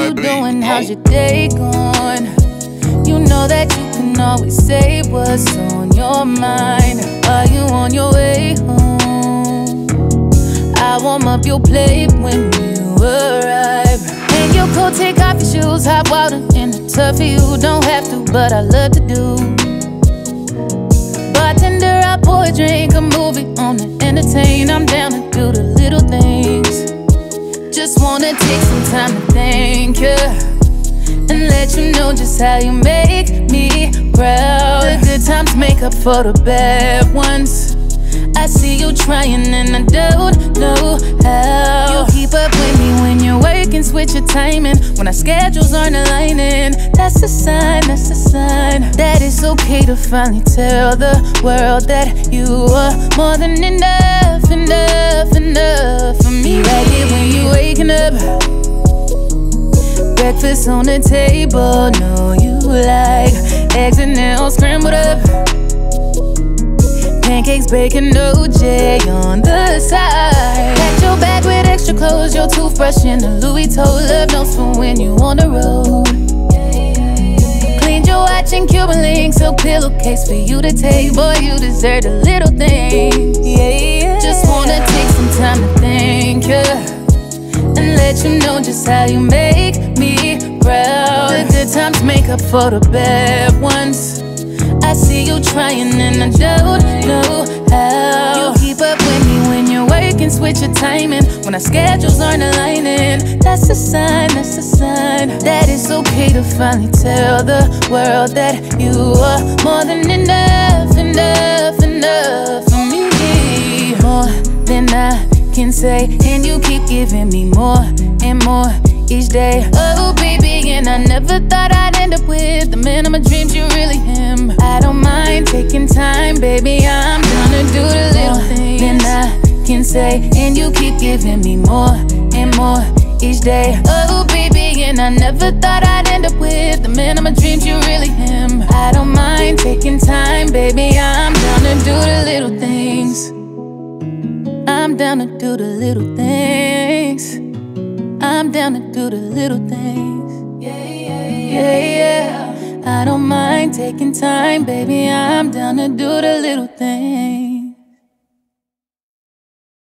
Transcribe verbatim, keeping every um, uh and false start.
you doing? How's your day going? You know that you can always say what's on your mind. Are you on your way home? I warm up your plate when you arrive. Hang your coat, take off your shoes, hot water in the tub for you. Don't have to, but I love to do. Bartender, I pour a drink, a movie on to entertain. I'm down to do the little things. Just wanna take some time to thank you and let you know just how you make me proud. The good times make up for the bad ones. I see you trying and I don't know how. You keep up with me when you're working, switch your timing when our schedules aren't aligning. That's a sign, that's a sign that it's okay to finally tell the world that you are more than enough, enough, enough for me. Right here when you're waking up, breakfast on the table, know you like eggs and nails scrambled up, pancakes, bacon, O J on the side. Pack your bag with extra clothes, your toothbrush and a Louis toe. Love notes for when you on the road. Cleaned your watch and Cuban links, so pillowcase for you to take. Boy, you deserve the little things. Yeah, just wanna take some time to thank you and let you know just how you make me proud. The good times make up for the bad ones. I see you trying and I don't know how. You keep up with me when you're working, switch your timing when our schedules aren't aligning. That's a sign, that's a sign that it's okay to finally tell the world that you are more than enough, enough, enough for me. More than I can say, and you keep giving me more and more each day. Oh baby, and I never thought I'd end up with the man of my dreams. You really am. I don't mind taking time, baby, I'm gonna do the little things than I can say, and you keep giving me more and more each day. Oh baby, and I never thought I'd end up with the man of my dreams. You really am. I don't mind taking time, baby, I'm gonna do the little things. I'm down to do the little things. I'm down to do the little things. Yeah, yeah, yeah, yeah. I don't mind taking time, baby, I'm down to do the little things.